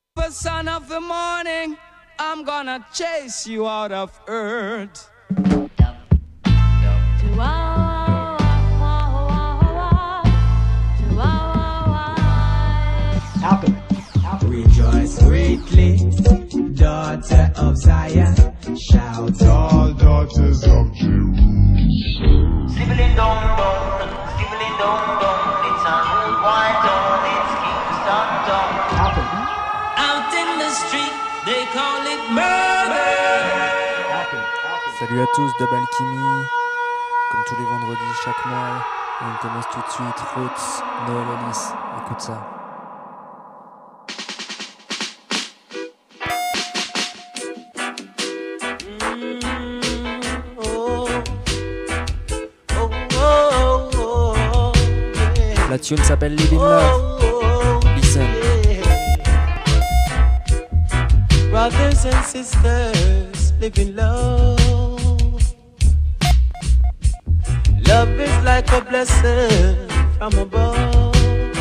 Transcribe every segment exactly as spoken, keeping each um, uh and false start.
The son of the morning, I'm gonna chase you out of earth. Rejoice greatly, daughter of Zion. Shout all daughters of Jerusalem. Skibbling dong dong, skibbling dong dong. It's a new wine dong, it's Kingston dong. Out in the street, they call it murder. Salut à tous, Dub Alchemy. Comme tous les vendredis chaque mois, et on commence tout de suite. Roots, Noël Alice, écoute ça. La tune s'appelle Live in Love. Listen. Brothers and sisters, live in love. Love is like a blessing from above.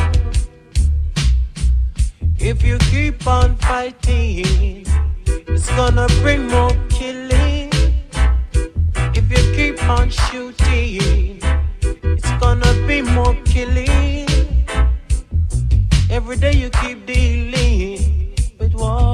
If you keep on fighting, it's gonna bring more killing. If you keep on shooting, it's gonna be more killing. Every day you keep dealing with war,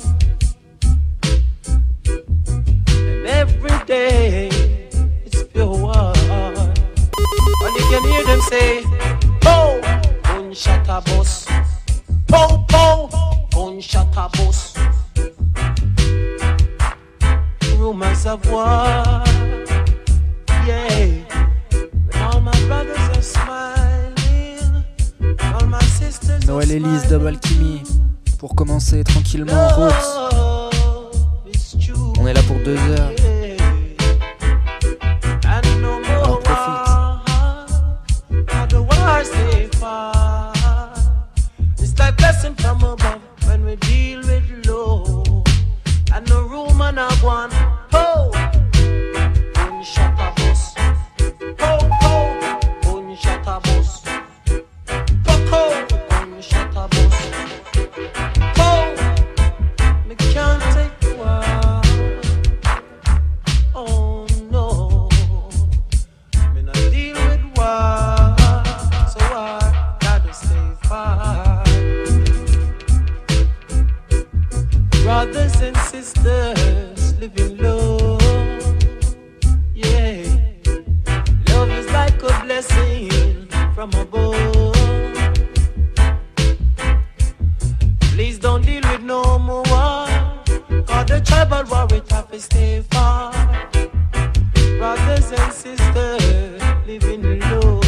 and every day it's pure war. And you can hear them say, "Po, un shatta boss, po po, un shatta boss." Rumors of war, yeah. All my brothers are smiling, all my sisters are Noël Elise, Dub Alchemy. Pour commencer tranquillement, Roots. On est là pour deux heures. Alors profite. It's like blessing from above when we deal with low. And no room and a one. Oh, one shot a bus. Oh, oh, one shot a bus. Oh, one shot a bus. Oh, me can't take war. Oh no, me not deal with war, so I gotta stay far. Brothers and sisters, live in love. Yeah, love is like a blessing from above. Please don't deal with no more war, cause the tribal war it have to stay far. Brothers and sisters, live in love.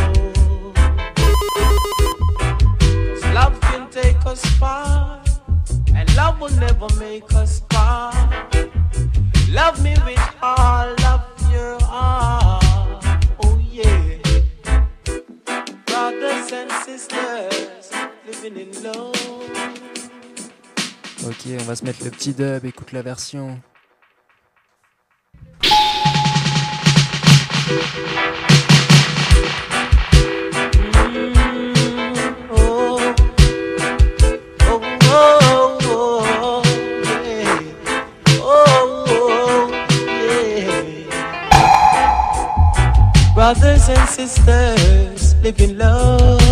Cause love can take us far, and love will never make us part. Love me with all of your heart. Oh yeah. Brothers and sisters, living in love. Ok, on va se mettre le petit dub, écoute la version. Brothers and sisters, live in love.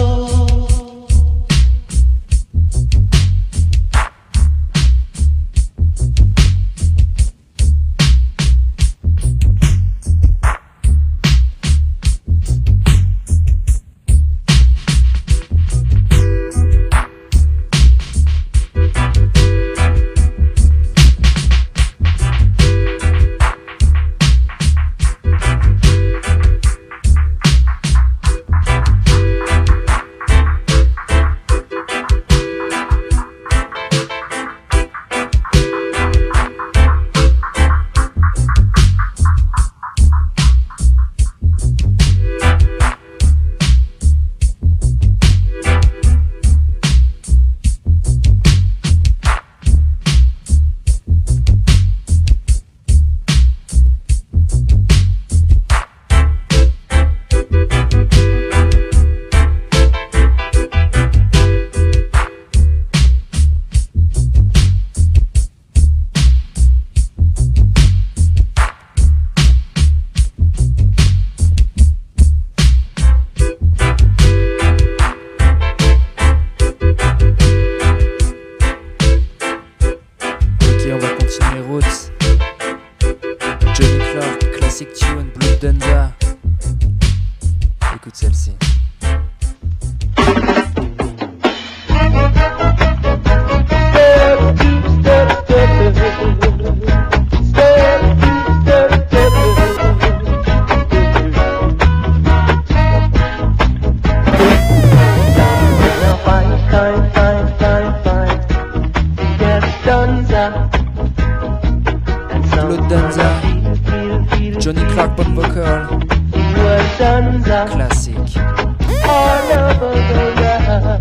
Johnny Clark Pop Vocal. Classique. All over the world,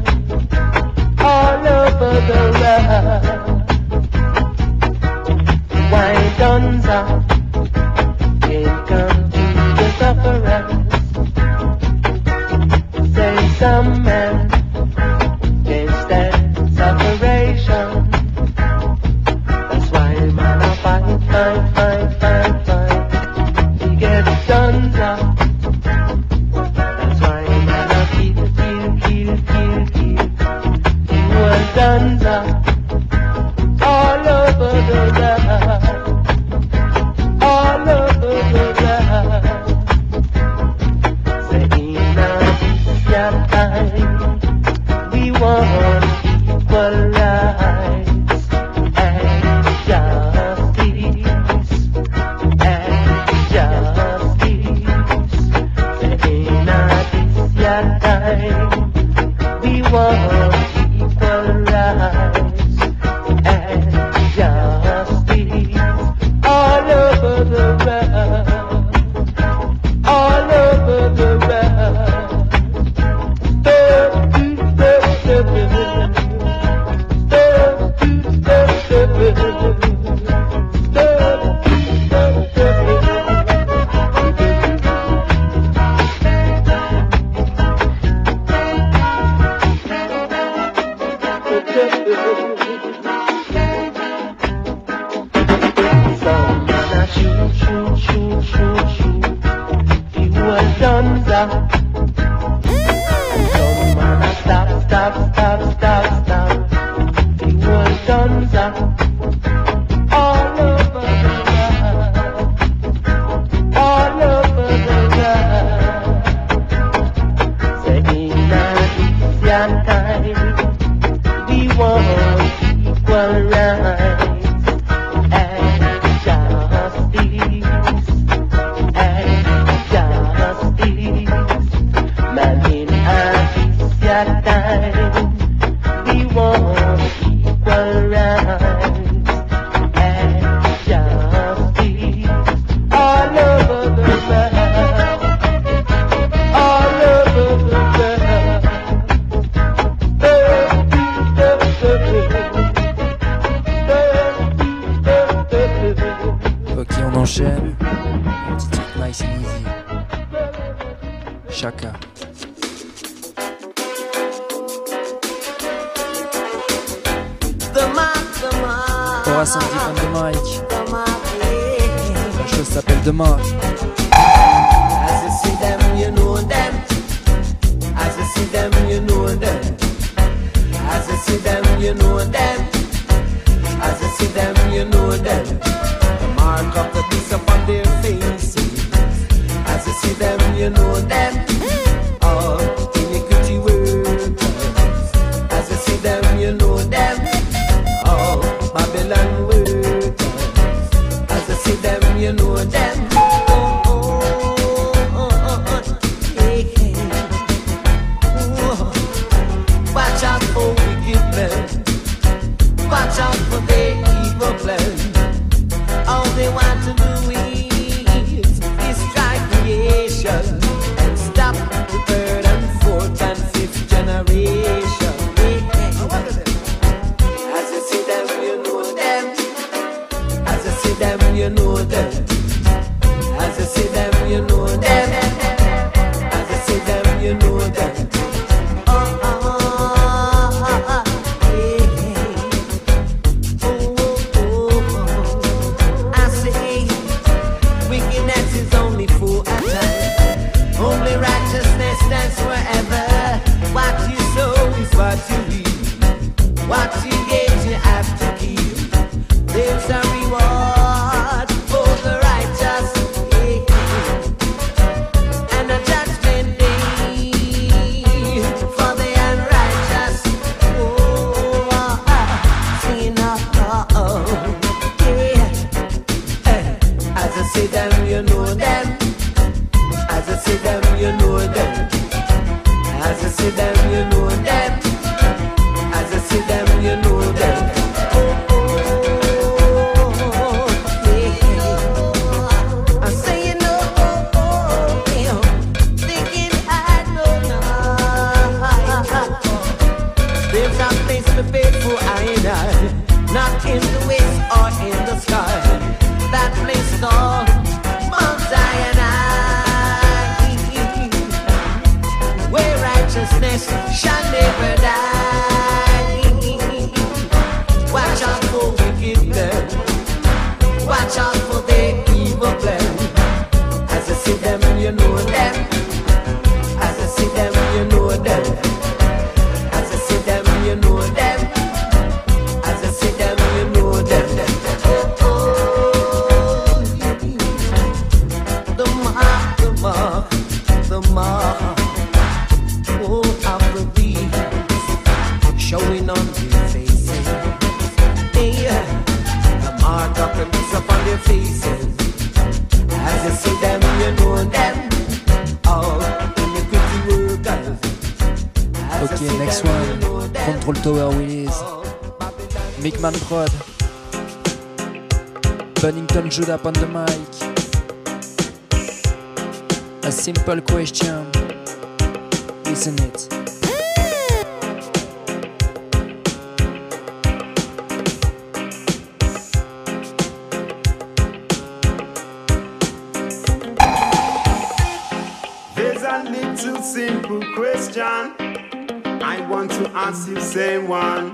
all over the world. Why don't I can't come to the sufferers? Say some man can't stand separation. That's why man I fight, fight, fight, fight, fight. He gets done up. Guns up all over the world, all over the world. Saying now this your time, we want equal rights and justice and justice. Saying now this your time, we want equal rights and justice all over the world, all over the world. Step to step, step, step to step, faithful idol, not in the west or in the sky. That place called Mount Sinai, where righteousness shall never die. Watch out for wicked men, watch out for their evil plan. As I see them, you know them. As I see them, you know them. As I see them, you know them. As I see them, you know them. Oh, oh, the mark, the mark, the mark. Oh, of the beast showing on their faces. Yeah, the mark of the beast upon their faces. As you see them, you know them. All iniquity workers. Ok, next one. Control Tower Willis. Mickman Prod. Bunnington Judah on the mic. A simple question. Listen it. There's a little simple question I want to ask you, same one.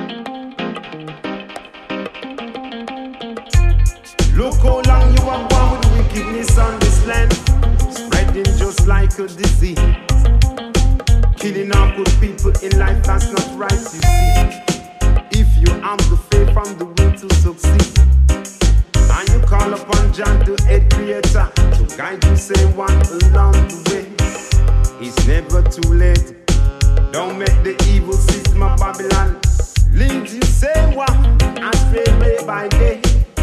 Look how long you have gone with wickedness on this land, spreading just like a disease, killing our good people in life, that's not right, you see. If you have the faith and the will to succeed, and you call upon John, the head creator, to guide you, say one along the way, it's never too late. Don't make the evil system of Babylon lead you, say one, astray day by day.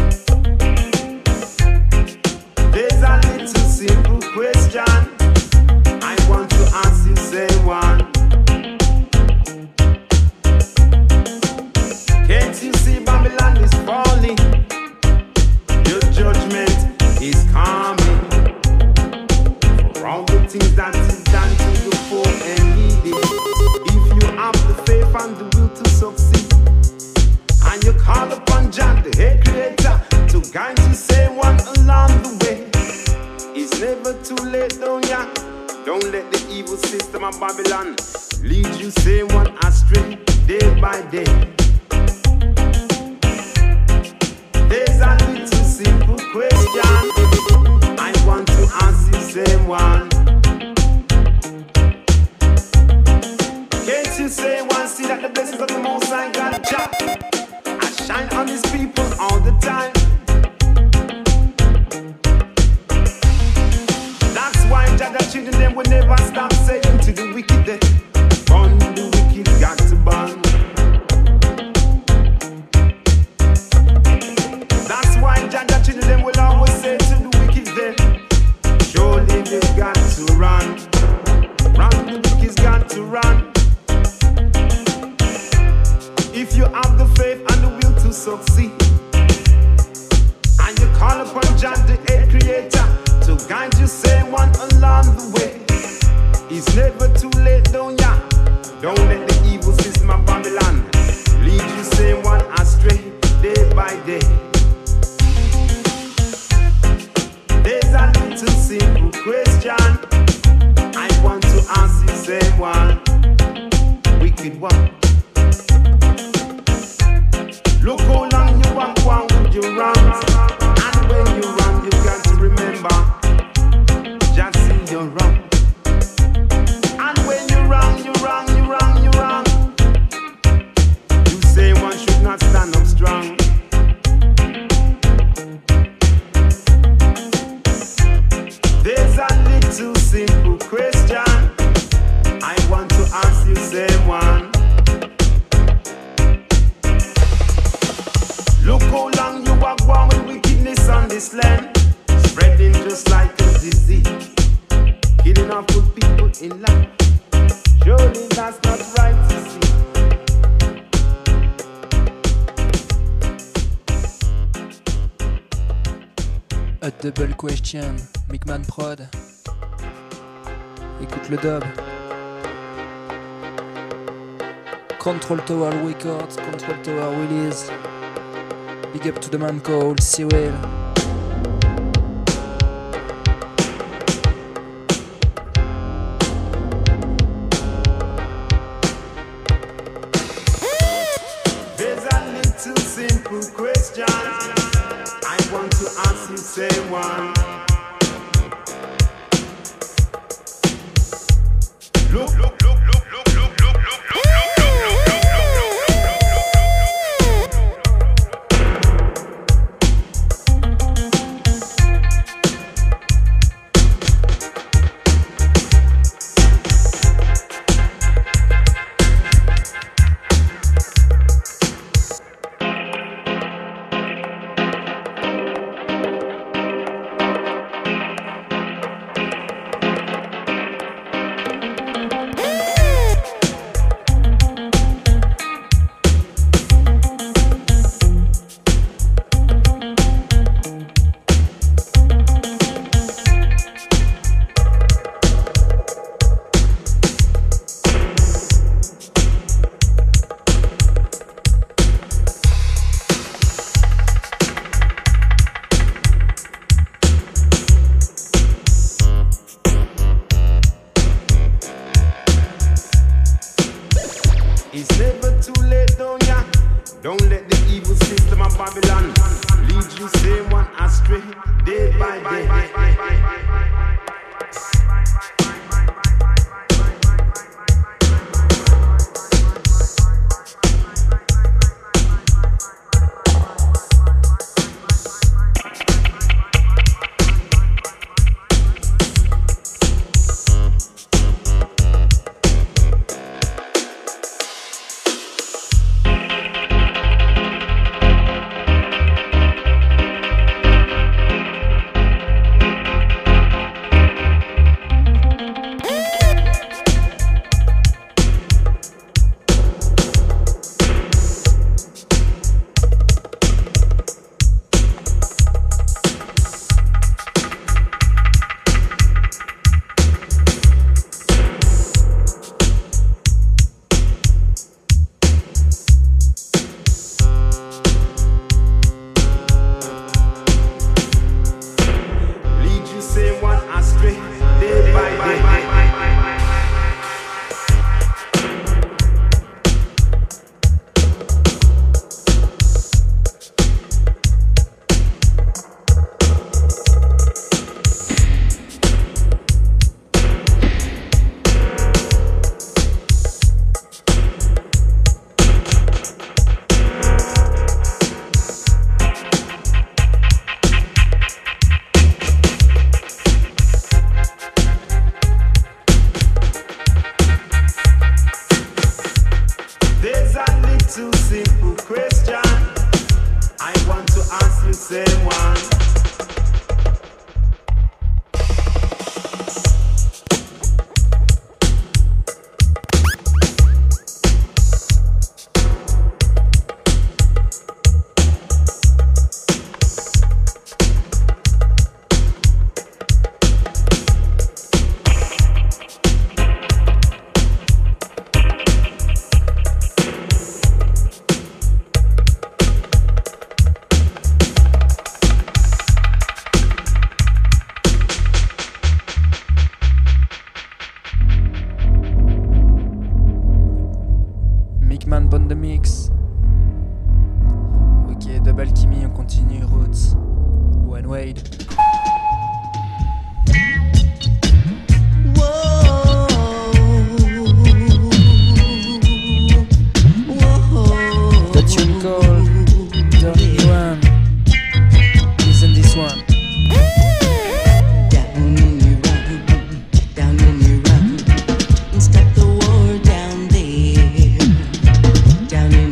There's a little simple question I want to ask you, say one. Can't you see Babylon is falling? Your judgment is coming for all the things that is done to the poor and needy. If you have the faith and the will to succeed, and you call upon Jah, the head creator, to guide you, say one along the way, it's never too late, don't ya? Don't let the evil system of Babylon lead you, say one astray day by day. There's a little simple question I want to ask you, say one. Can't you say one, see that the blessings of the Most High God Jah I shine on His people all the time. That's why Jah the children them will never stop saying to the wicked they burn, the wicked got to burn. That's why Jah the children them will always say to the wicked they surely they got to run. Run, the wicked's got to run. If you have the faith and the will to succeed, and you call upon Jah the head creator to guide you, say one along the way, it's never too late, don't ya? Don't let the evil system of Babylon lead you, say one astray day by day. There's a little simple question I want to ask you, say one. Wicked one. Look how long you walk one with your wrongs, and when you run, you got to remember, just see you're wrong. And when you wrong, you wrong, you wrong, you wrong, you say one should not stand up strong. There's a little simple question I want to ask you, say one. Look how long you have gone with wickedness on this land, spreading just like a disease, killing off good people in life. Surely that's not right to see. A double question, Mickman Prod. Écoute le dub. Control Tower Records, Control Tower release. Big up to the man called Cyril. There's a little simple question I want to ask you, say one. Look, look, look, look, look, look, look, look, look,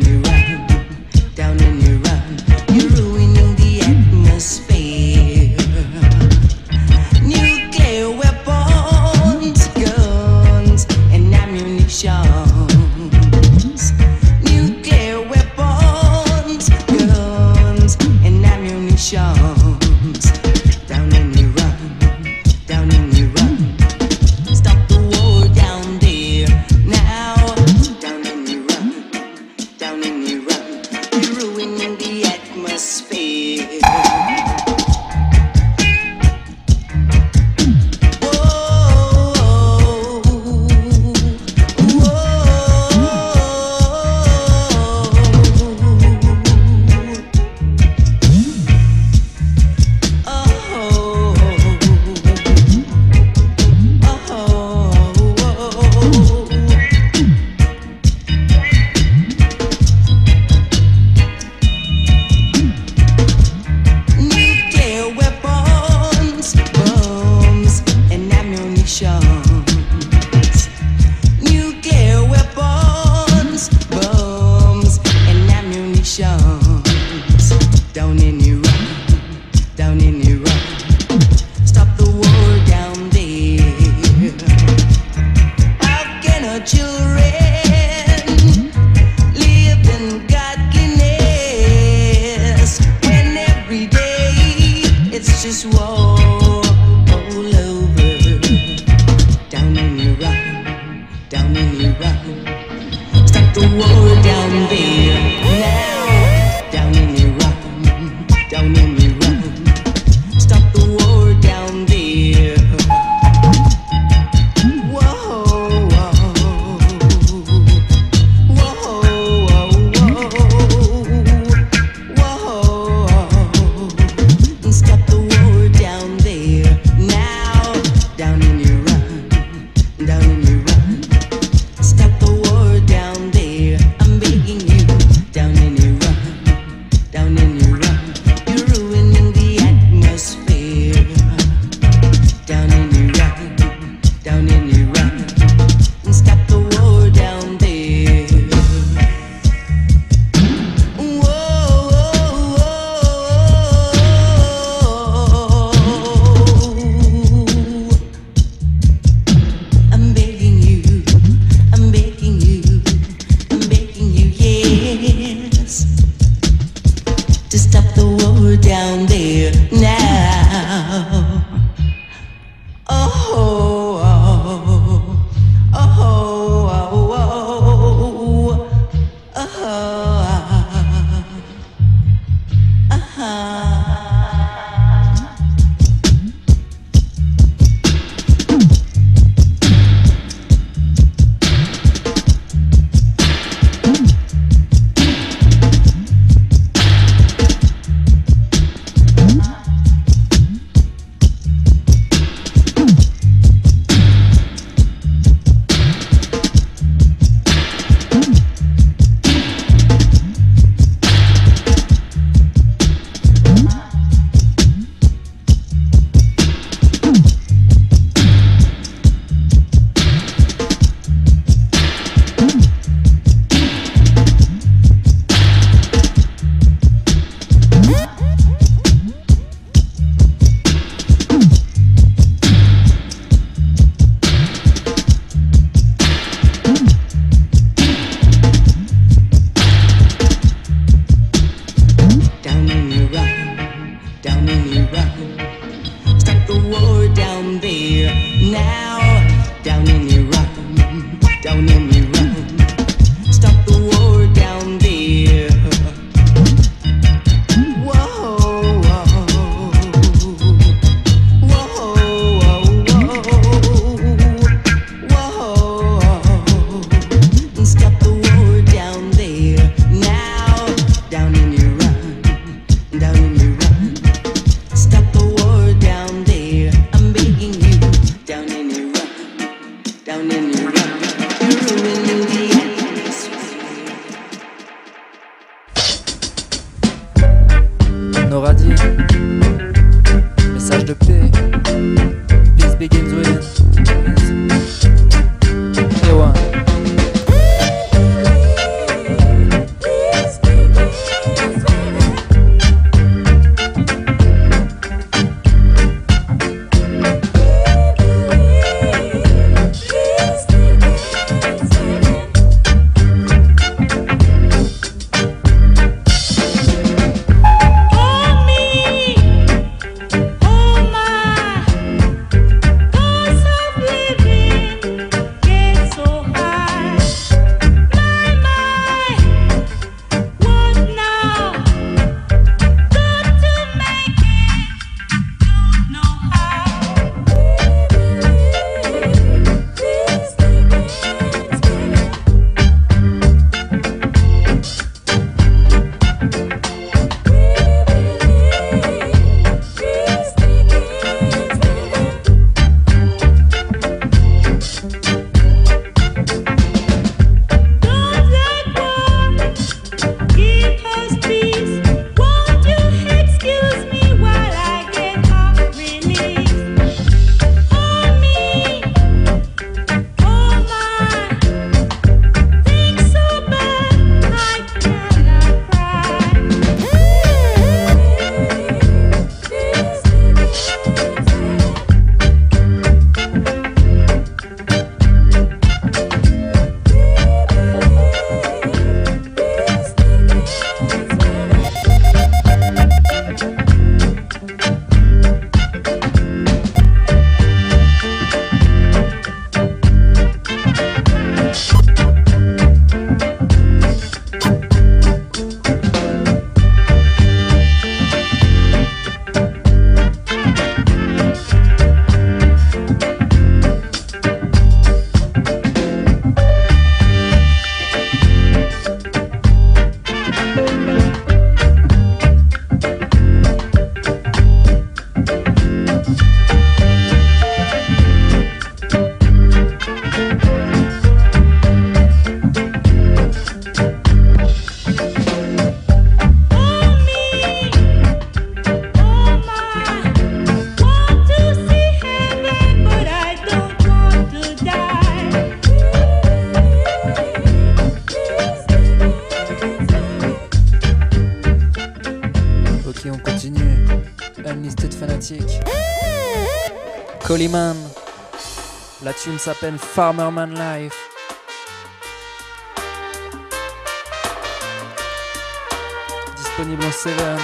You're ruining the atmosphere. is to stop the war down there now. Oh, oh, oh, oh, oh, oh, oh, uh-huh. Coleman. La tune s'appelle Farmerman Life. disponible en Seven.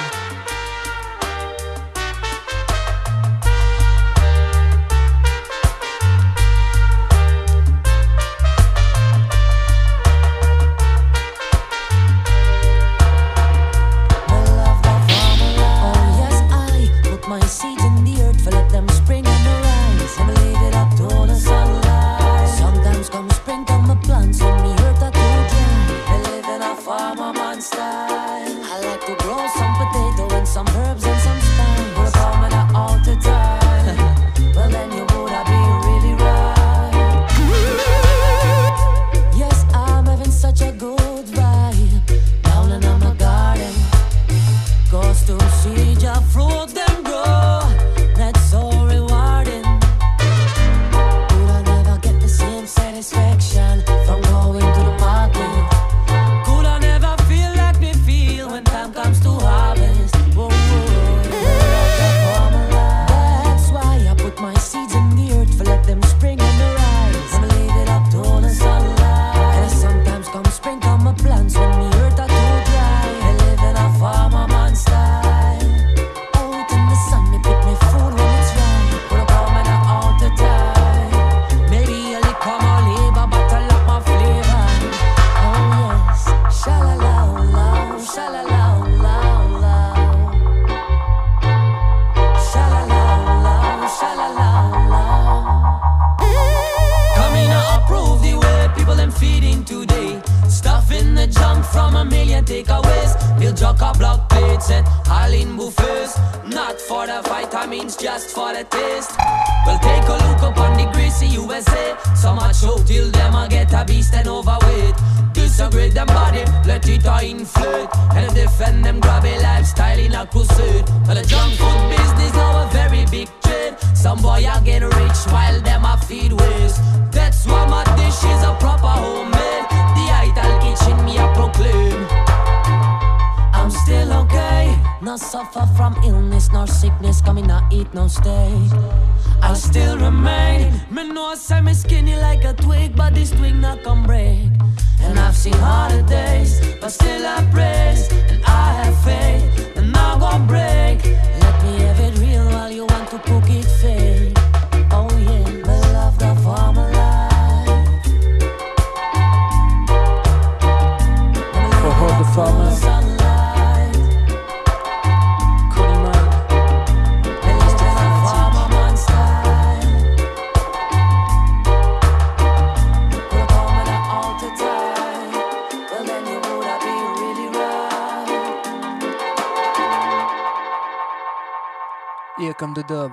Here come the dub.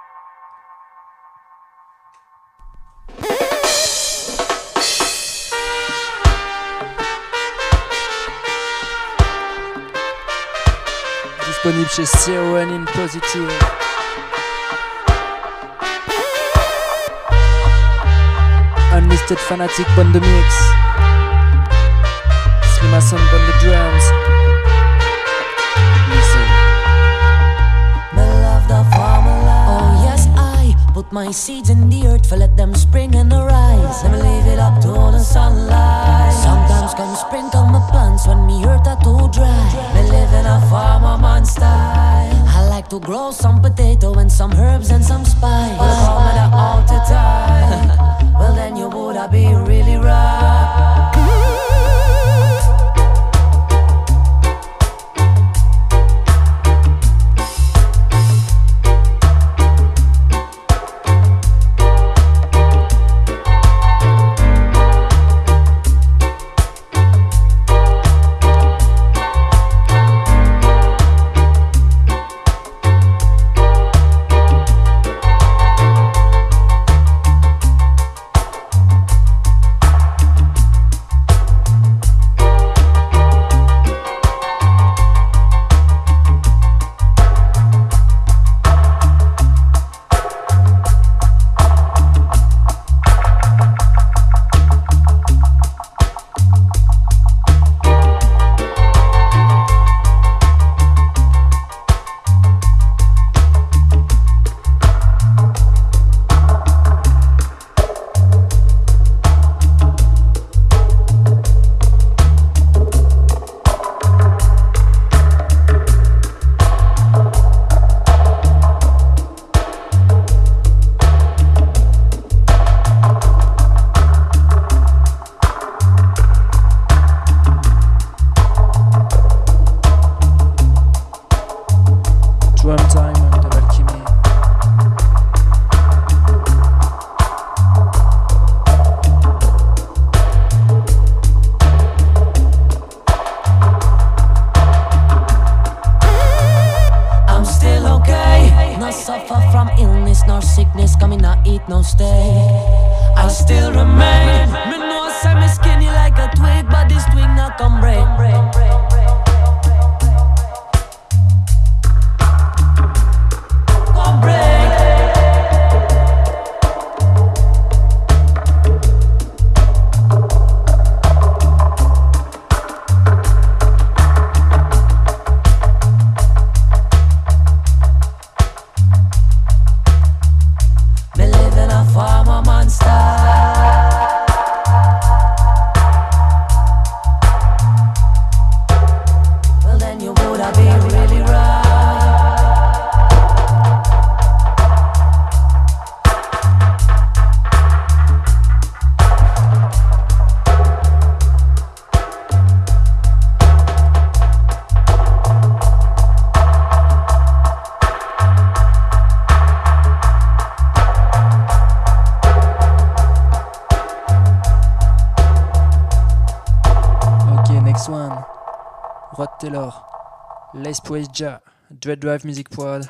Disponible chez Zero and in Positive. Unlisted Fanatic on the mix. Slimason on the drums. Listen. Oh yes, I put my seeds in the earth for let them spring and arise. Never leave it up to all the sunlight. Sometimes come spring, come my plants when me earth are too dry. Me live in a farmer man style. I like to grow some potato and some herbs and some spice. But come at the all the time. Well then you would have be really right. no stay. I still remain. Me know say me skinny like a twig, but this twig not come break. Come break. Rod Taylor, Les Poeja, Dread Drive Music Pod.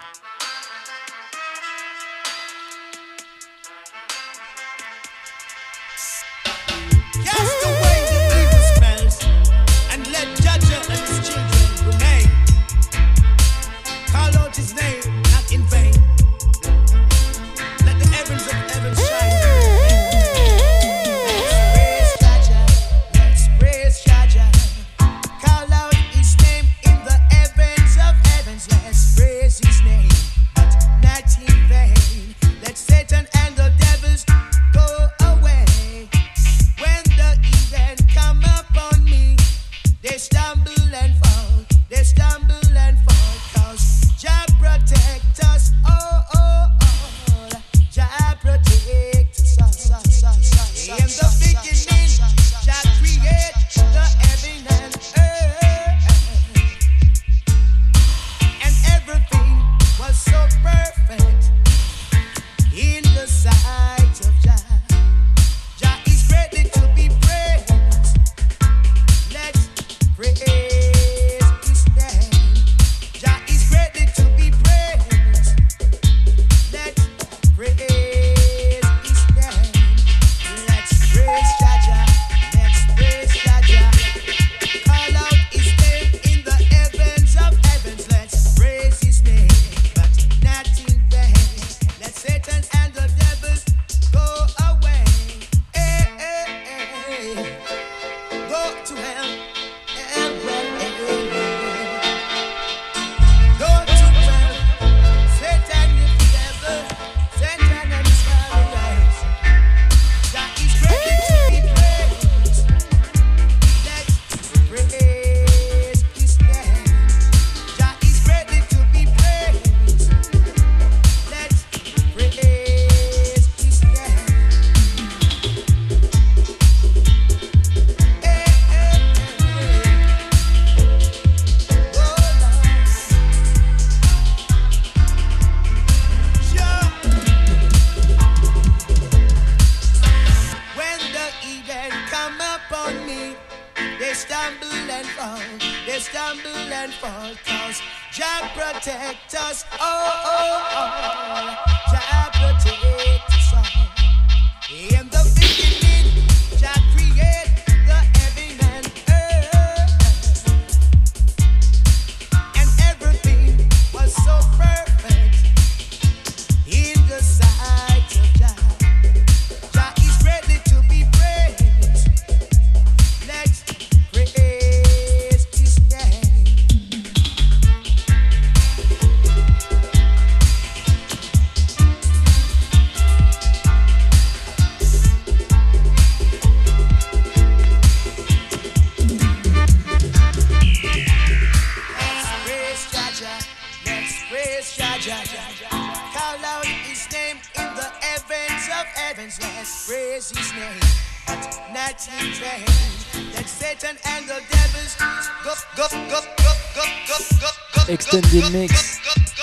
Extended mix.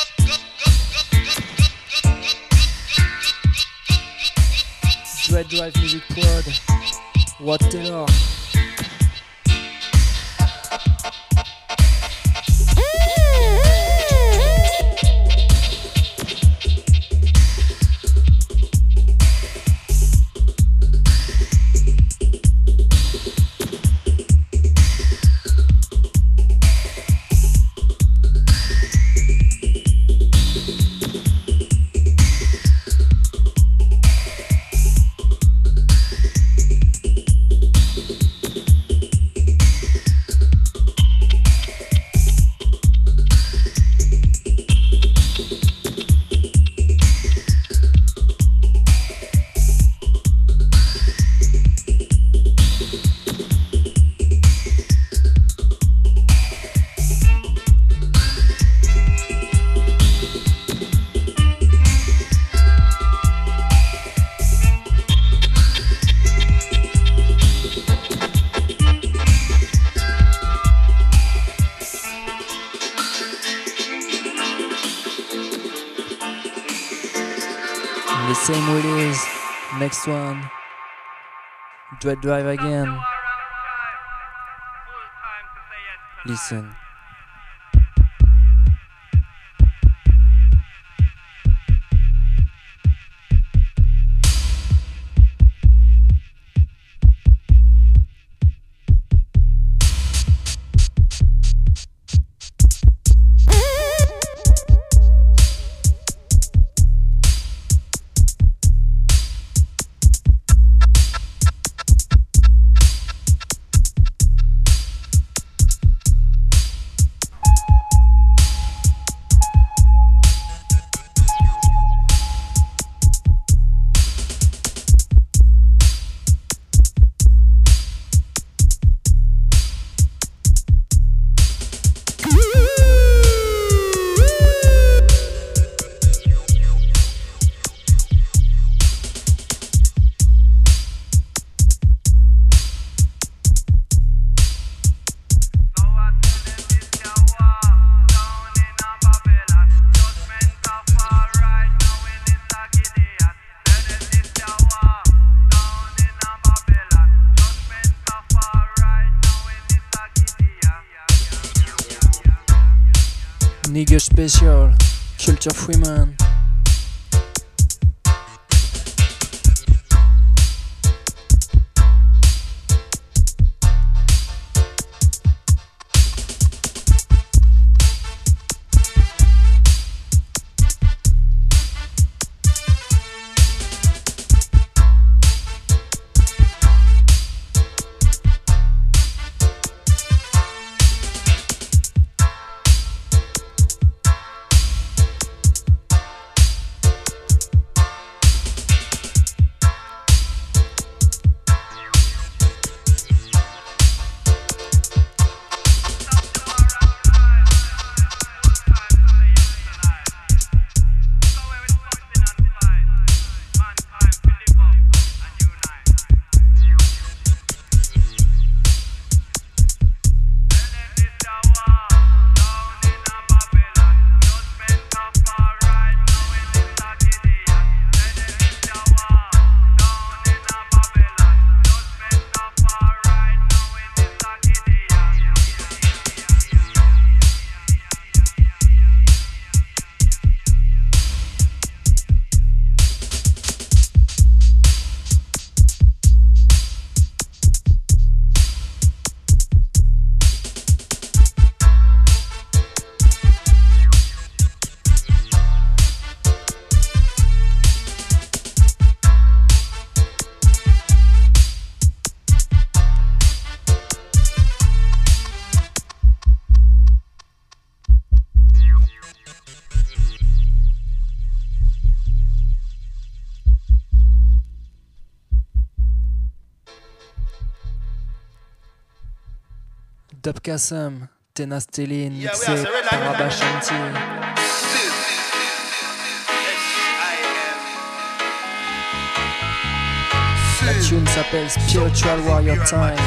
Dread Drive Music Pod. Rod Taylor. The same release. Next one. Dread Drive again. Listen. Nigga Special, Culture Freeman. Dub Kassam, Tenas Telin, mixé par Abba Shanti. La tune s'appelle Spiritual Warrior Time.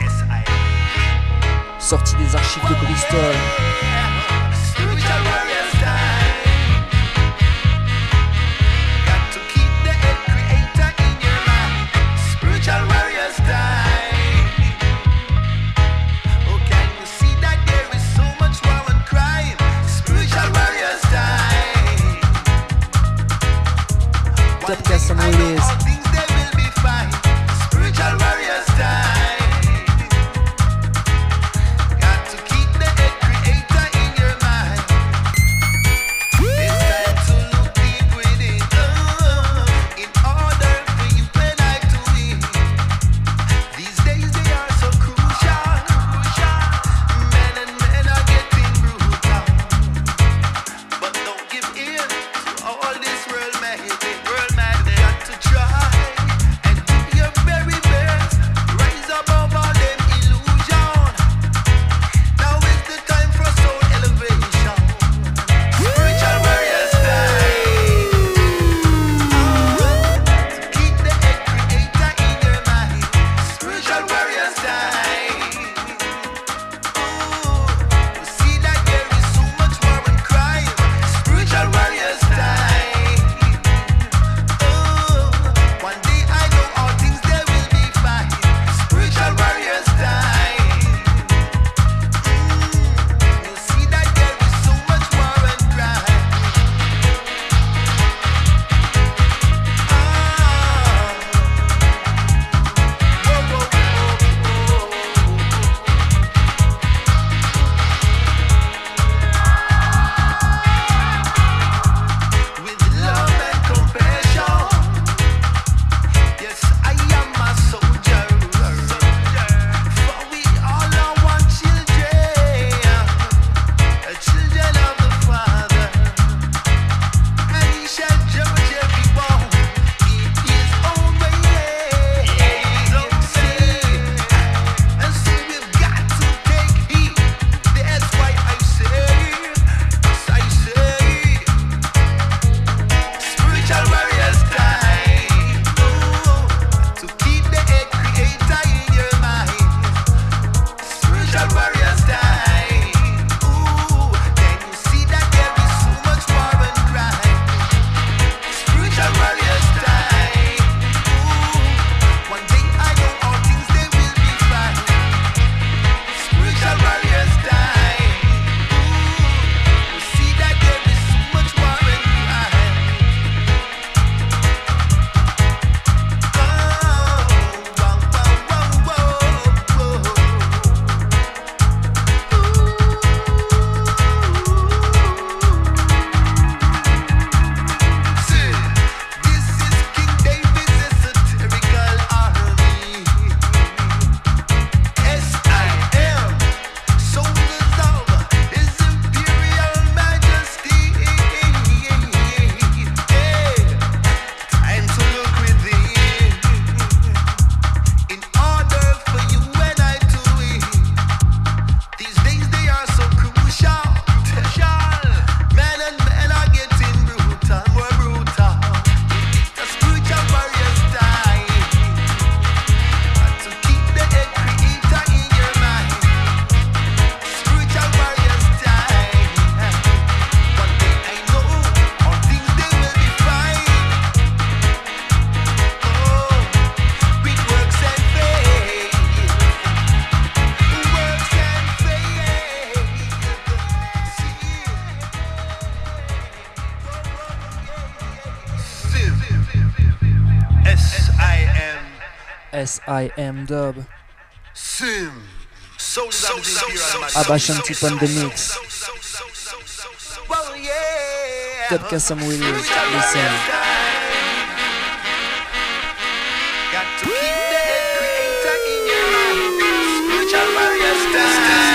Sortie des archives de Bristol. Dub Kassam release. Got to keep the creator in S I M Dub. Sim. So, so, so, Abba Shanti on the mix. Well, yeah. Dub Kassam Willie. Listen. Got to keep the creator in your mind. Spiritual warrior stand.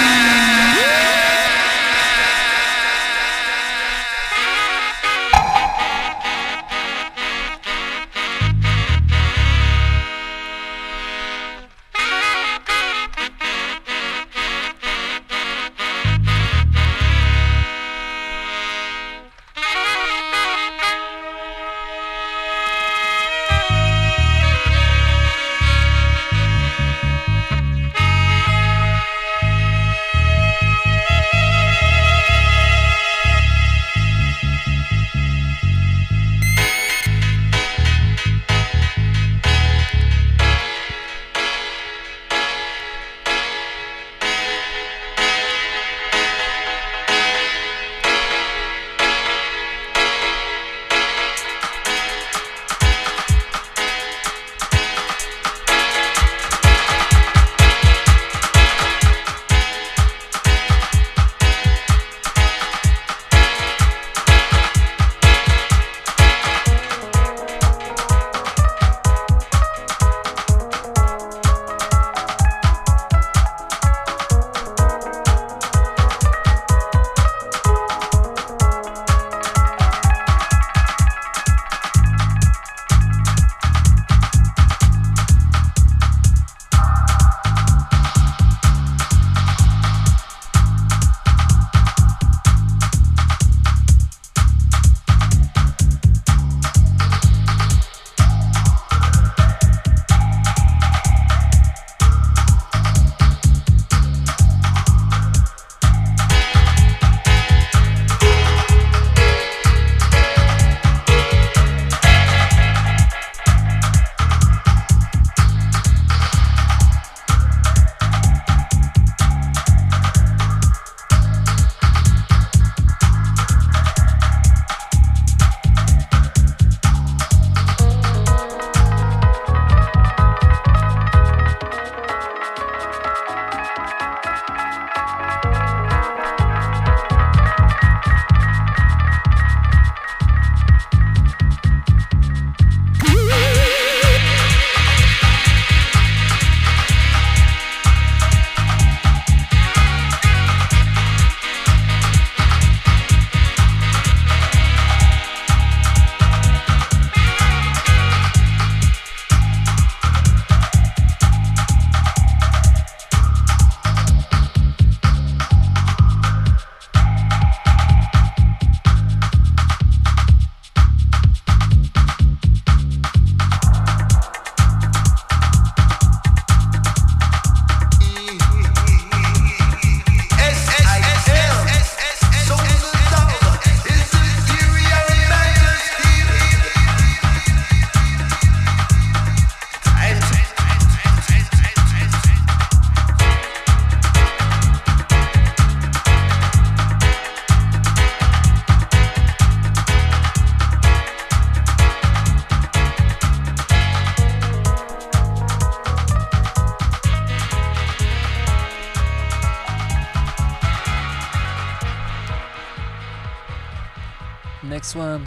Next one,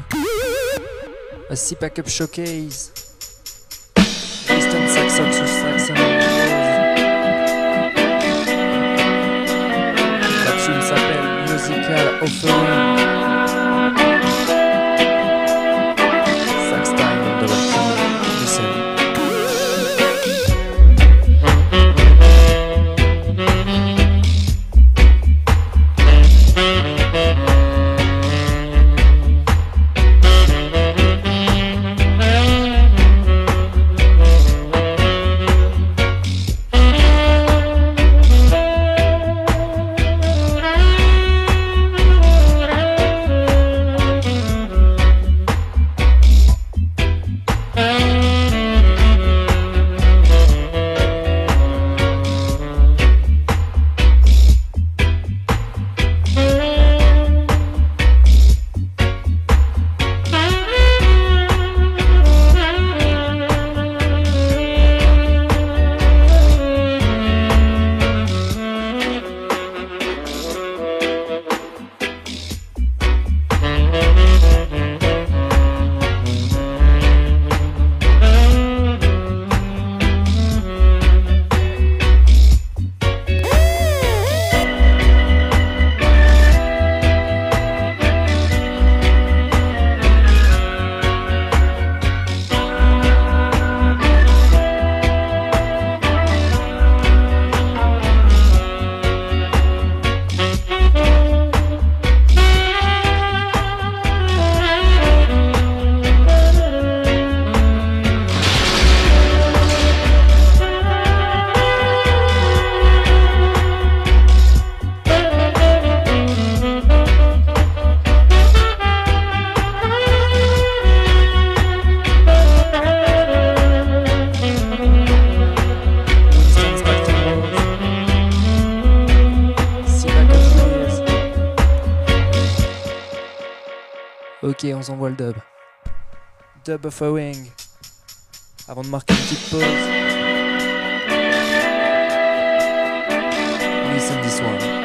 a C-Pack Up Showcase. Eastern Saxon to Saxon. La tune s'appelle Musical Offering. Sax time on the record. Listen. Ok, on s'envoie le dub. Dub of a wing. Avant de marquer une petite pause. Listen this one.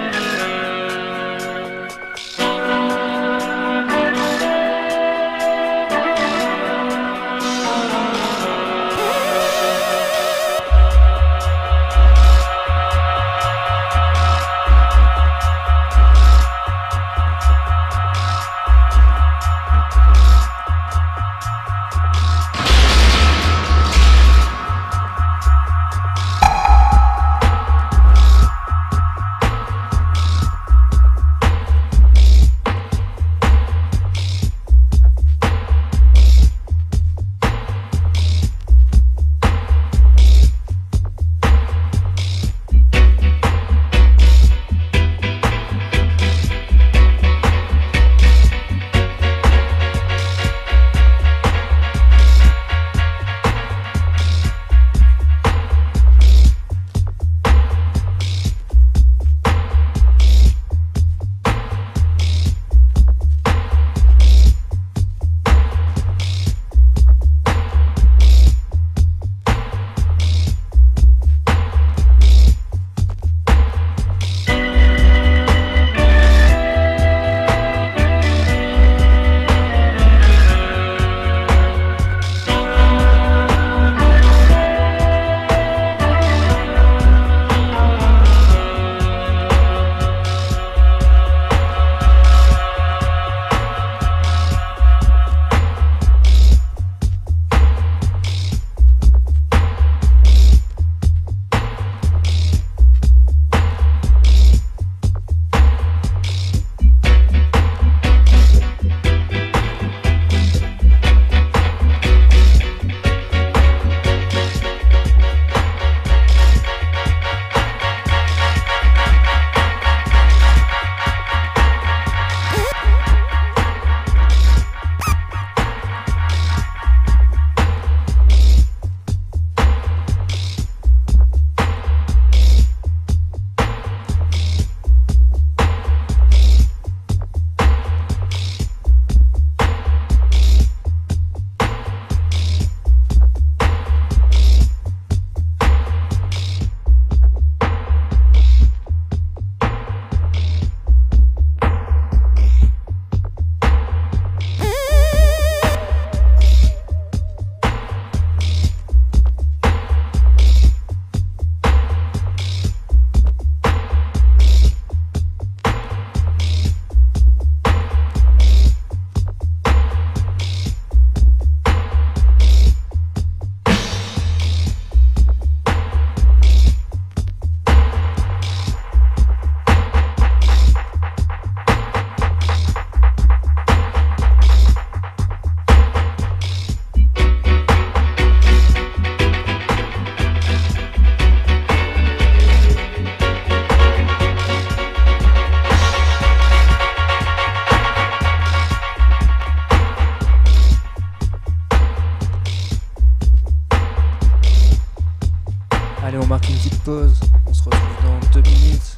Allez, on marque une petite pause. On se retrouve dans deux minutes.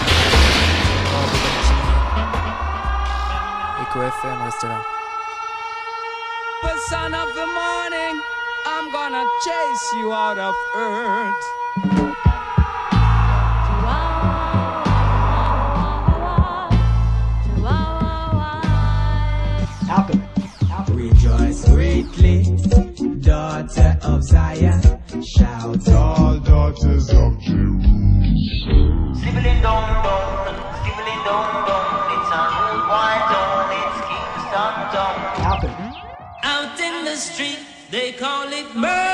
Echo F M, restez là. The son of the morning, I'm gonna chase you out of earth. Rejoice greatly, daughter of Zion. Shout all daughters of Jerusalem. Sniveling dong dong, sniveling dong dong. It's a new white dawn, it's Kingston town. Out in the street, they call it murder.